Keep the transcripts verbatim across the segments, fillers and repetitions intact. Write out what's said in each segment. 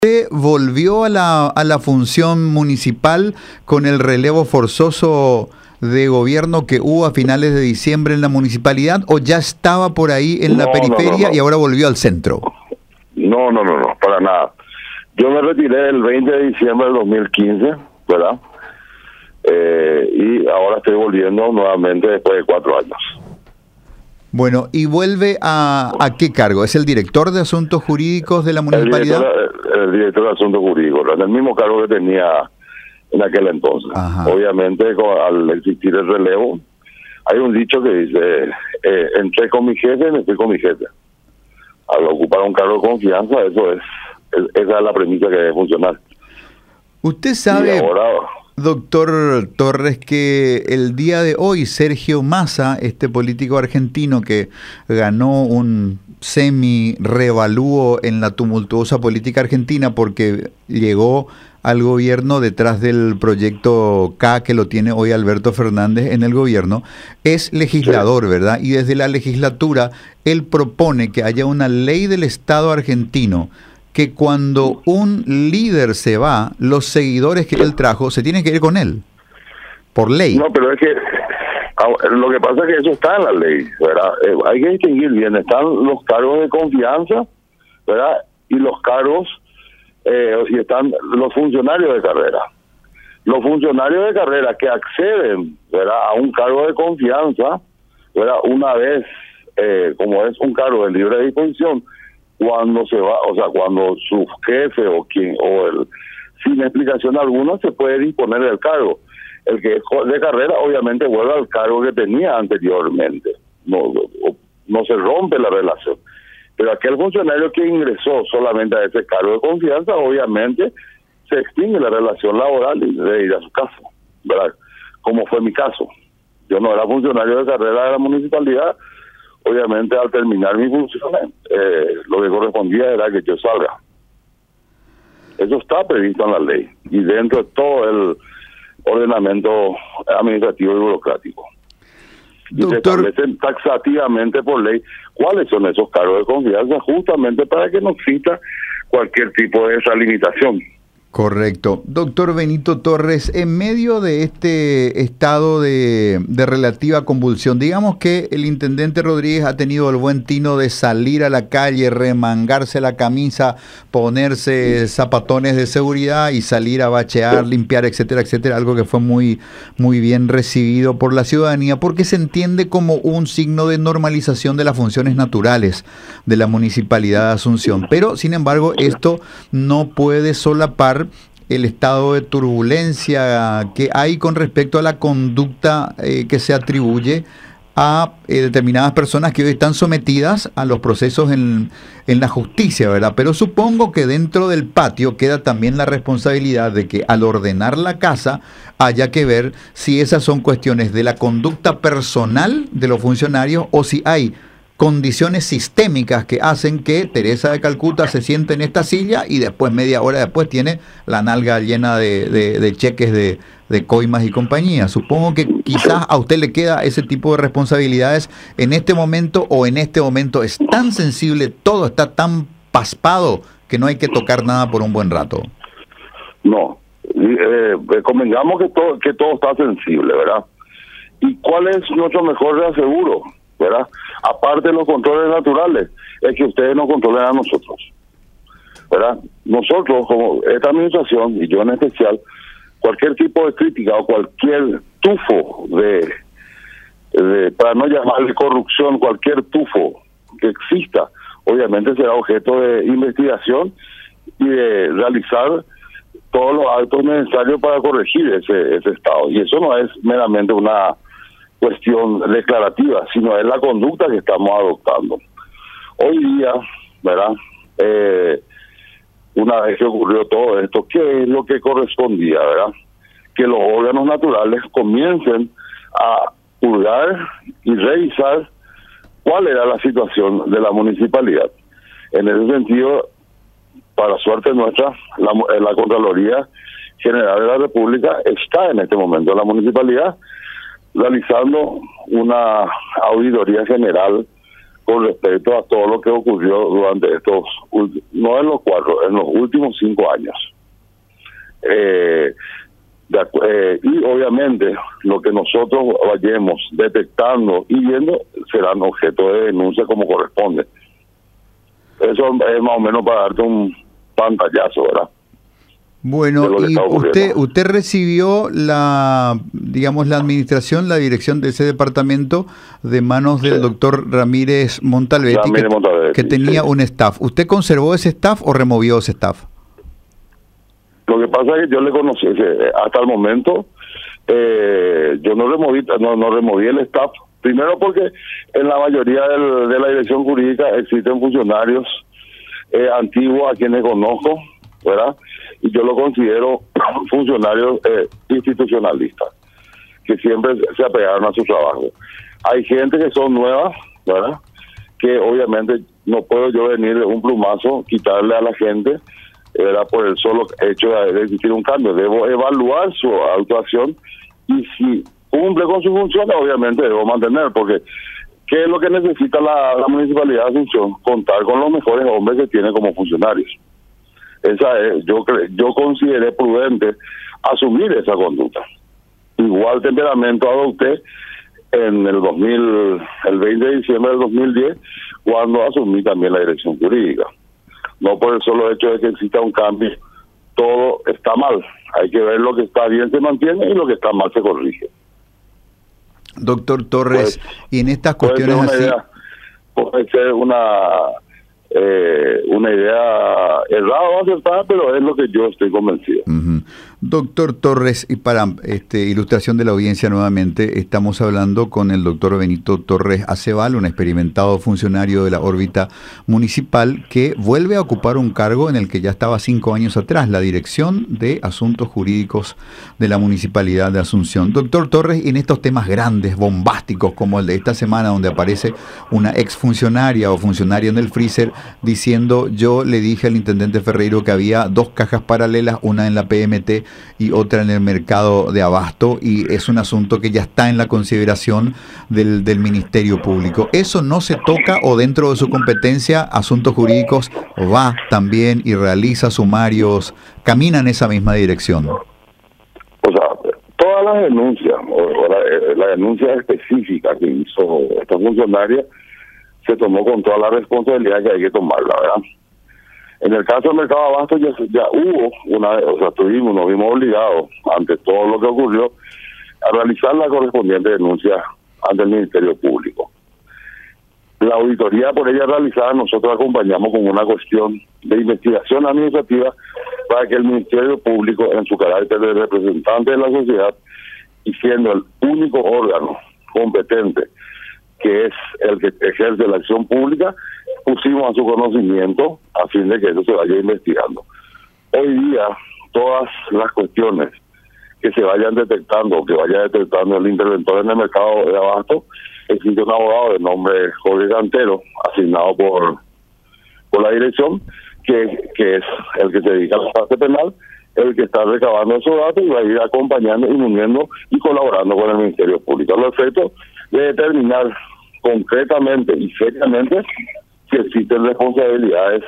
¿Usted volvió a la, a la función municipal con el relevo forzoso de gobierno que hubo a finales de diciembre en la municipalidad, o ya estaba por ahí en la No, periferia no, no, no. y ahora volvió al centro? No, no, no, no, para nada. Yo me retiré el veinte de diciembre del dos mil quince, ¿verdad? Eh, y ahora estoy volviendo nuevamente después de cuatro años. Bueno, ¿y vuelve a, a qué cargo? ¿Es el director de Asuntos Jurídicos de la El municipalidad? director, el director de Asuntos Jurídicos, en el mismo cargo que tenía en aquel entonces. Ajá. Obviamente, con, al existir el relevo, hay un dicho que dice, eh, entré con mi jefe, me fui con mi jefe. Al ocupar un cargo de confianza, eso es, es esa es la premisa que debe funcionar. Usted sabe, Y ahora, doctor Torres, que el día de hoy Sergio Massa, este político argentino que ganó un semi-revalúo en la tumultuosa política argentina porque llegó al gobierno detrás del proyecto K que lo tiene hoy Alberto Fernández en el gobierno, es legislador, ¿verdad? Y desde la legislatura él propone que haya una ley del Estado argentino que cuando un líder se va, los seguidores que él trajo se tienen que ir con él, por ley. no, pero es que lo que pasa es que eso está en la ley, ¿verdad? Eh, hay que distinguir bien, están los cargos de confianza, ¿verdad? Y los cargos, eh, y están los funcionarios de carrera. Los funcionarios de carrera que acceden, ¿verdad?, a un cargo de confianza, ¿verdad?, una vez, eh, como es un cargo de libre disposición, cuando se va, o sea, cuando su jefe o quien, o el, sin explicación alguna, se puede disponer del cargo. El que es de carrera, obviamente, vuelve al cargo que tenía anteriormente. No, no, no se rompe la relación. Pero aquel funcionario que ingresó solamente a ese cargo de confianza, obviamente, se extingue la relación laboral y debe ir a su casa, ¿verdad? Como fue mi caso. Yo no era funcionario de carrera de la municipalidad. Obviamente, al terminar mis funciones, eh, lo que correspondía era que yo salga. Eso está previsto en la ley y dentro de todo el ordenamiento administrativo y burocrático. Y se establecen taxativamente por ley cuáles son esos cargos de confianza, justamente para que no exista cualquier tipo de esa limitación. Correcto. Doctor Benito Torres, en medio de este estado de, de relativa convulsión, digamos que el intendente Rodríguez ha tenido el buen tino de salir a la calle, remangarse la camisa, ponerse zapatones de seguridad y salir a bachear, limpiar, etcétera, etcétera, algo que fue muy, muy bien recibido por la ciudadanía, porque se entiende como un signo de normalización de las funciones naturales de la Municipalidad de Asunción. Pero, sin embargo, esto no puede solapar el estado de turbulencia que hay con respecto a la conducta eh, que se atribuye a eh, determinadas personas que hoy están sometidas a los procesos en, en la justicia, ¿verdad? Pero supongo que dentro del patio queda también la responsabilidad de que al ordenar la casa haya que ver si esas son cuestiones de la conducta personal de los funcionarios o si hay condiciones sistémicas que hacen que Teresa de Calcuta se siente en esta silla y después, media hora después, tiene la nalga llena de, de, de cheques de, de coimas y compañía. Supongo que quizás a usted le queda ese tipo de responsabilidades en este momento, o en este momento es tan sensible, todo está tan paspado que no hay que tocar nada por un buen rato. No, eh, convengamos que todo, que todo está sensible, ¿verdad? ¿Y cuál es nuestro mejor reaseguro, verdad? Aparte de los controles naturales, es que ustedes nos controlen a nosotros, ¿verdad? Nosotros, como esta administración, y yo en especial, cualquier tipo de crítica o cualquier tufo de, de para no llamarle corrupción, cualquier tufo que exista, obviamente será objeto de investigación y de realizar todos los actos necesarios para corregir ese, ese estado. Y eso no es meramente una cuestión declarativa, sino es la conducta que estamos adoptando. Hoy día, ¿verdad? Eh, una vez que ocurrió todo esto, ¿qué es lo que correspondía, verdad? Que los órganos naturales comiencen a juzgar y revisar cuál era la situación de la municipalidad. En ese sentido, para suerte nuestra, la, la Contraloría General de la República está en este momento en la municipalidad realizando una auditoría general con respecto a todo lo que ocurrió durante estos, no en los cuatro, en los últimos cinco años. Eh, de, eh, y obviamente lo que nosotros vayamos detectando y viendo serán objeto de denuncia como corresponde. Eso es más o menos para darte un pantallazo, ¿verdad? Bueno, y usted usted recibió la, digamos, la administración, la dirección de ese departamento de manos del sí. doctor Ramírez Montalbetti, Ramírez que, Montalbetti, que tenía sí. un staff. ¿Usted conservó ese staff o removió ese staff? Lo que pasa es que yo le conocí, hasta el momento, eh, yo no removí, no, no removí el staff. Primero porque en la mayoría del, de la dirección jurídica existen funcionarios eh, antiguos a quienes conozco, ¿verdad? Y yo lo considero funcionarios eh, institucionalistas, que siempre se apegaron a su trabajo. Hay gente que son nuevas, ¿verdad? Que obviamente no puedo yo venir de un plumazo, quitarle a la gente, ¿verdad? Por el solo hecho de existir un cambio. Debo evaluar su actuación y si cumple con su función, obviamente debo mantener, porque ¿qué es lo que necesita la, la Municipalidad de Asunción? Contar con los mejores hombres que tiene como funcionarios. Esa es, yo yo consideré prudente asumir esa conducta. Igual temperamento adopté en el dos mil, el veinte de diciembre del dos mil diez, cuando asumí también la dirección jurídica. No por el solo hecho de que exista un cambio, todo está mal. Hay que ver lo que está bien se mantiene y lo que está mal se corrige. Doctor Torres, pues, y en estas cuestiones puede así... Idea, puede ser una... Eh, una idea errada o acertada, pero es lo que yo estoy convencido. Uh-huh. Doctor Torres, y para este, ilustración de la audiencia nuevamente, estamos hablando con el doctor Benito Torres Aceval, un experimentado funcionario de la órbita municipal que vuelve a ocupar un cargo en el que ya estaba cinco años atrás, la Dirección de Asuntos Jurídicos de la Municipalidad de Asunción. Doctor Torres, y en estos temas grandes, bombásticos, como el de esta semana, donde aparece una exfuncionaria o funcionario en el freezer diciendo, yo le dije al intendente Ferreiro que había dos cajas paralelas, una en la P M T y otra en el mercado de abasto, y es un asunto que ya está en la consideración del, del Ministerio Público. ¿Eso no se toca o dentro de su competencia Asuntos Jurídicos va también y realiza sumarios, camina en esa misma dirección? O sea, todas las denuncias, o, o la, la denuncia específica que hizo esta funcionaria se tomó con toda la responsabilidad que hay que tomarla, ¿verdad? En el caso del mercado de abasto ya, ya hubo una, o sea, tuvimos, nos vimos obligados, ante todo lo que ocurrió, a realizar la correspondiente denuncia ante el Ministerio Público. La auditoría por ella realizada, nosotros acompañamos con una cuestión de investigación administrativa para que el Ministerio Público, en su carácter de representante de la sociedad y siendo el único órgano competente que es el que ejerce la acción pública, pusimos a su conocimiento a fin de que eso se vaya investigando. Hoy día, todas las cuestiones que se vayan detectando o que vaya detectando el interventor en el mercado de abasto, existe un abogado de nombre Jorge Cantero, asignado por por la dirección, que, que es el que se dedica a la parte penal, el que está recabando esos datos y va a ir acompañando y uniendo y colaborando con el Ministerio Público. Los efectos de determinar concretamente y seriamente si existen responsabilidades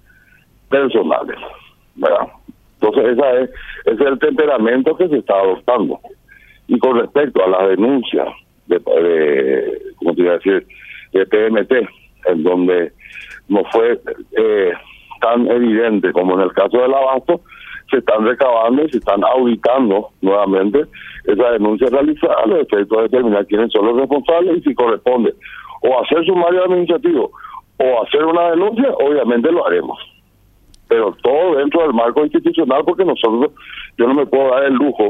personales, ¿verdad? Entonces esa es, ese es el temperamento que se está adoptando. Y con respecto a las denuncias de, de ¿cómo te iba a decir?, de P M T, en donde no fue eh, tan evidente como en el caso del abasto, se están recabando y se están auditando nuevamente esa denuncia realizada, los efectos de determinar quiénes son los responsables y si corresponde o hacer sumario administrativo o hacer una denuncia, obviamente lo haremos. Pero todo dentro del marco institucional, porque nosotros, yo no me puedo dar el lujo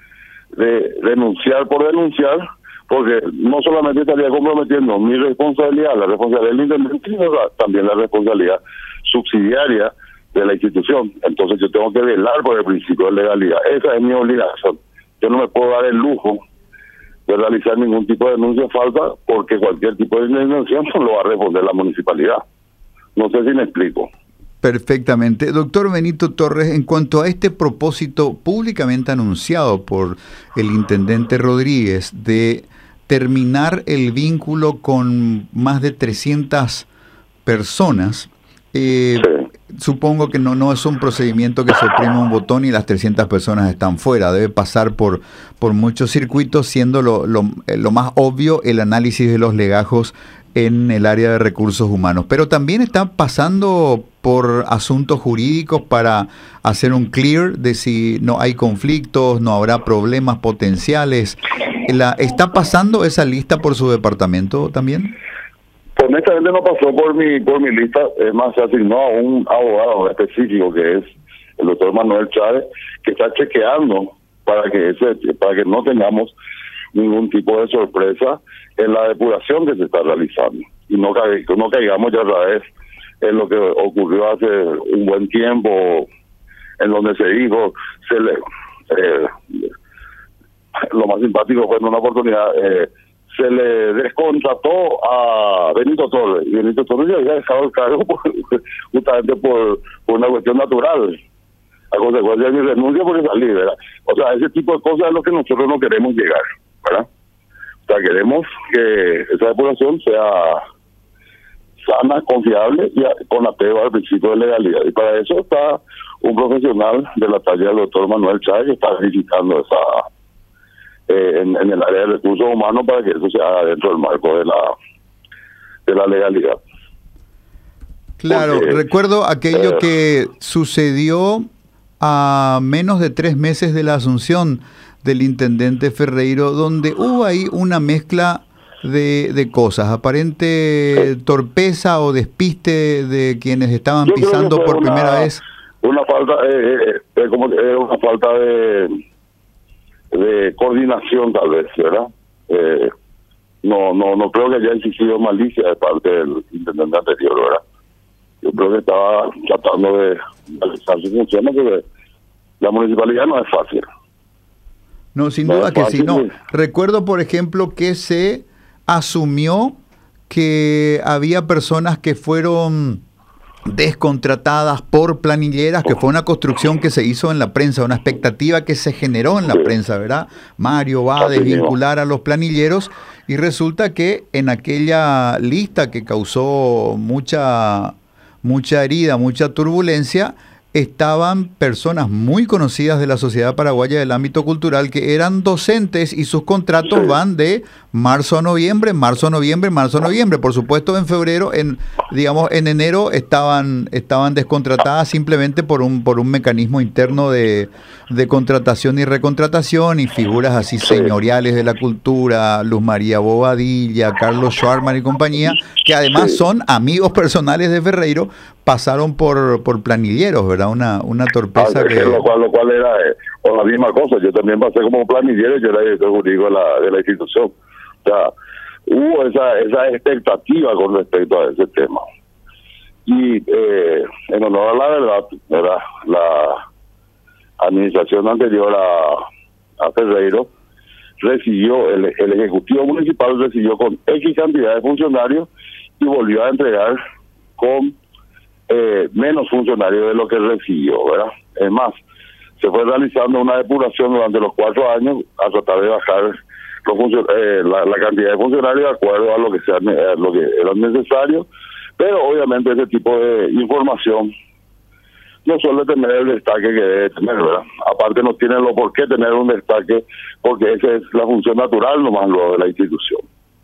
de denunciar por denunciar, porque no solamente estaría comprometiendo mi responsabilidad, la responsabilidad del intendente, sino también la responsabilidad subsidiaria de la institución. Entonces yo tengo que velar por el principio de legalidad. Esa es mi obligación. Yo no me puedo dar el lujo de realizar ningún tipo de denuncia falsa, porque cualquier tipo de indemnización lo va a responder la municipalidad. No sé si me explico. Perfectamente. Doctor Benito Torres, en cuanto a este propósito públicamente anunciado por el intendente Rodríguez de terminar el vínculo con más de trescientas personas. Eh, sí. Supongo que no, no es un procedimiento que se oprime un botón y las trescientas personas están fuera. Debe pasar por, por muchos circuitos, siendo lo, lo, lo más obvio el análisis de los legajos en el área de recursos humanos. Pero también está pasando por asuntos jurídicos para hacer un clear de si no hay conflictos, no habrá problemas potenciales. La, ¿Está pasando esa lista por su departamento también? Honestamente no pasó por mi por mi lista, es más, se asignó a un abogado específico que es el doctor Manuel Chávez, que está chequeando para que ese para que no tengamos ningún tipo de sorpresa en la depuración que se está realizando y no, ca no caigamos ya otra vez en lo que ocurrió hace un buen tiempo, en donde se dijo, se le eh, lo más simpático fue en una oportunidad, eh, se le descontrató a Benito Torres, y Benito Torres ya había dejado el cargo por, justamente por, por una cuestión natural, a consecuencia de mi renuncia por salir, ¿verdad? O sea, ese tipo de cosas es lo que nosotros no queremos llegar, ¿verdad? O sea, queremos que esa depuración sea sana, confiable y con apego al principio de legalidad. Y para eso está un profesional de la talla del doctor Manuel Chávez que está verificando esa eh, en, en el área de recursos humanos para que eso se haga dentro del marco de la de la legalidad. Claro, Porque, recuerdo aquello eh, que sucedió a menos de tres meses de la asunción del intendente Ferreiro, donde hubo ahí una mezcla de, de cosas, aparente torpeza o despiste de quienes estaban pisando por una, primera vez. Una falta, eh, eh, como eh, una falta de, de coordinación tal vez, ¿verdad? Eh, no, no, no creo que haya existido malicia de parte del intendente anterior, ¿verdad? Yo creo que estaba tratando de realizar sus funciones, porque la municipalidad no es fácil. No, sin duda que sí. No. Recuerdo, por ejemplo, que se asumió que había personas que fueron descontratadas por planilleras, que fue una construcción que se hizo en la prensa, una expectativa que se generó en la sí. prensa, ¿verdad? Mario va a desvincular a los planilleros y resulta que en aquella lista que causó mucha, mucha herida, mucha turbulencia, estaban personas muy conocidas de la sociedad paraguaya del ámbito cultural que eran docentes y sus contratos sí. van de marzo a noviembre, marzo a noviembre, marzo a noviembre. Por supuesto, en febrero, en digamos en enero estaban estaban descontratadas simplemente por un por un mecanismo interno de, de contratación y recontratación y figuras así sí. señoriales de la cultura, Luz María Bobadilla, Carlos Schwarman y compañía, que además sí. son amigos personales de Ferreiro, pasaron por por planilleros, ¿verdad? Una una torpeza ah, que... Lo cual, lo cual era eh, o la misma cosa. Yo también pasé como planillero, yo era director jurídico de la, de la institución. O sea, hubo esa, esa expectativa con respecto a ese tema. Y eh, en honor a la verdad, ¿verdad? La administración anterior a, a Ferreiro recibió, el, el Ejecutivo Municipal recibió con X cantidad de funcionarios y volvió a entregar con eh, menos funcionarios de lo que recibió, ¿verdad? Es más, se fue realizando una depuración durante los cuatro años a tratar de bajar los eh, la, la cantidad de funcionarios de acuerdo a lo que sea a lo que era necesario, pero obviamente ese tipo de información no suele tener el destaque que debe tener, ¿verdad? Aparte no tiene lo por qué tener un destaque, porque esa es la función natural nomás lo de la institución.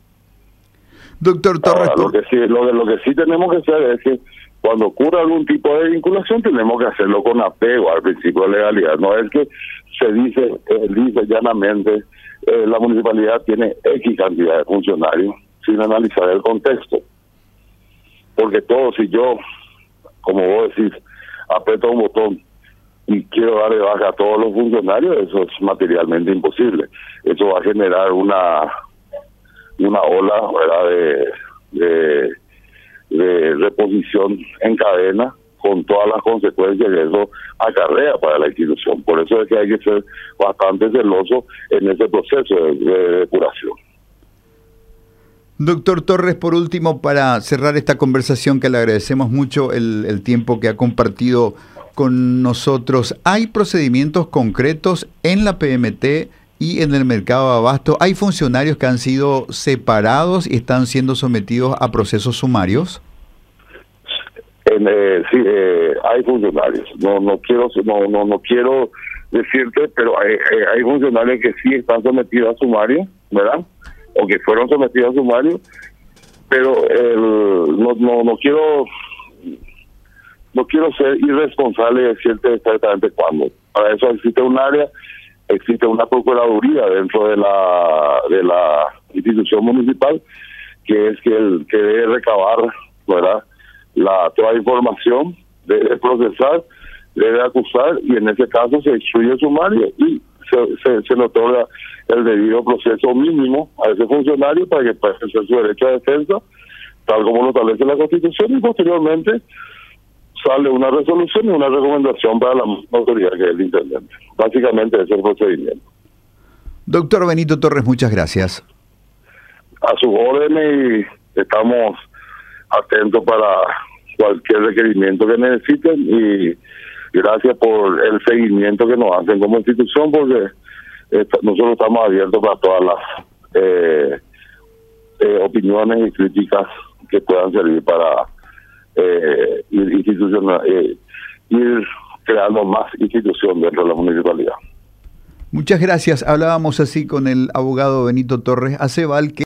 Doctor Torres, Ahora, lo que sí, lo, lo que sí tenemos que hacer es que cuando ocurra algún tipo de vinculación tenemos que hacerlo con apego al principio de legalidad. No es que se dice, eh, dice llanamente eh, la municipalidad tiene X cantidad de funcionarios sin analizar el contexto. Porque todo, si yo, como vos decís, aprieto un botón y quiero darle baja a todos los funcionarios, eso es materialmente imposible. Eso va a generar una una ola, ¿verdad?, de, de, de reposición en cadena con todas las consecuencias que eso acarrea para la institución. Por eso es que hay que ser bastante celoso en ese proceso de, de depuración. Doctor Torres, por último, para cerrar esta conversación, que le agradecemos mucho el, el tiempo que ha compartido con nosotros, ¿hay procedimientos concretos en la P M T y en el mercado de abasto, ¿hay funcionarios que han sido separados y están siendo sometidos a procesos sumarios? En, eh, sí, eh, hay funcionarios. No, no quiero, no, no, no quiero decirte, pero hay, hay funcionarios que sí están sometidos a sumario, ¿verdad? O que fueron sometidos a sumario, pero el, no, no, no quiero, no quiero ser irresponsable de decirte exactamente cuándo. Para eso existe un área, existe una procuraduría dentro de la, de la institución municipal, que es que el que debe recabar, ¿verdad?, la toda información, debe procesar, debe acusar, y en ese caso se instruye el sumario y se, se, se le otorga el debido proceso mínimo a ese funcionario para que pueda ejercer su derecho a defensa, tal como lo establece la Constitución, y posteriormente sale una resolución y una recomendación para la autoridad, que es el intendente. Básicamente ese es el procedimiento. Doctor Benito Torres, muchas gracias. A sus órdenes, y estamos atentos para cualquier requerimiento que necesiten, y gracias por el seguimiento que nos hacen como institución, porque esta, nosotros estamos abiertos para todas las eh, eh, opiniones y críticas que puedan servir para eh, ir, institucional, eh, ir creando más institución dentro de la municipalidad. Muchas gracias. Hablábamos así con el abogado Benito Torres Aceval, que